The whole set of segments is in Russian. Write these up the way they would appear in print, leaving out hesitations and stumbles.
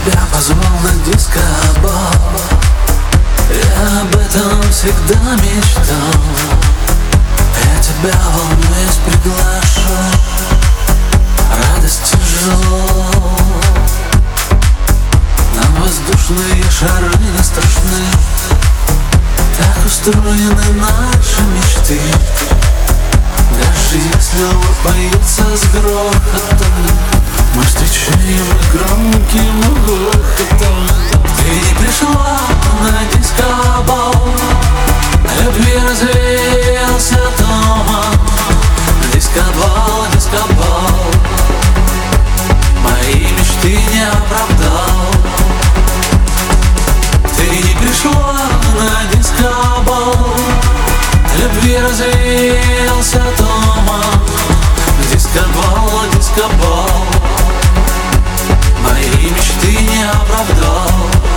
тебя позвал на диско-бал. Я об этом всегда мечтал. Я тебя, волнуясь, приглашу. Радость тяжело. Нам воздушные шары не страшны. Так устроены наши мечты. Даже если лопаются с грохотом, мы встречаем их громким грохотом. Ты не пришла на диско-бал, любви развеялся туман. Диско-бал, диско-бал, мои мечты не оправдал. Ты не пришла на диско-бал, любви развеялся туман. Диско-бал, диско-бал, мои мечты не оправдал.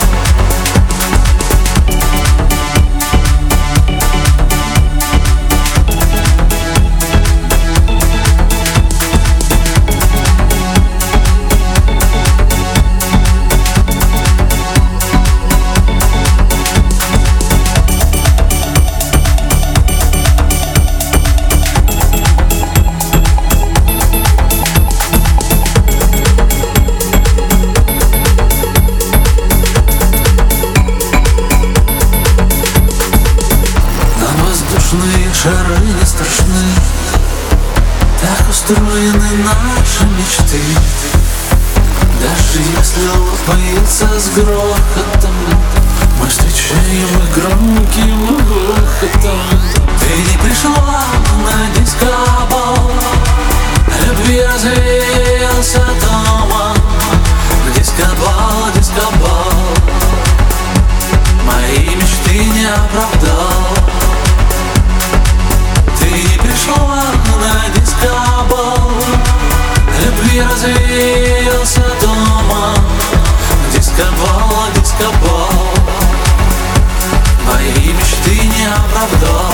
Шары не страшны. Так устроены наши мечты. Даже если лопаются с грохотом, мы встречаем их громким грохотом. Ты не пришла на диско-бал, любви развеялся туман. Диско-бал, диско-бал, мои мечты не оправдал. Ты не пришла на диско-бал, любви развеялся туман. Диско-бал, диско-бал, мои мечты не оправдал.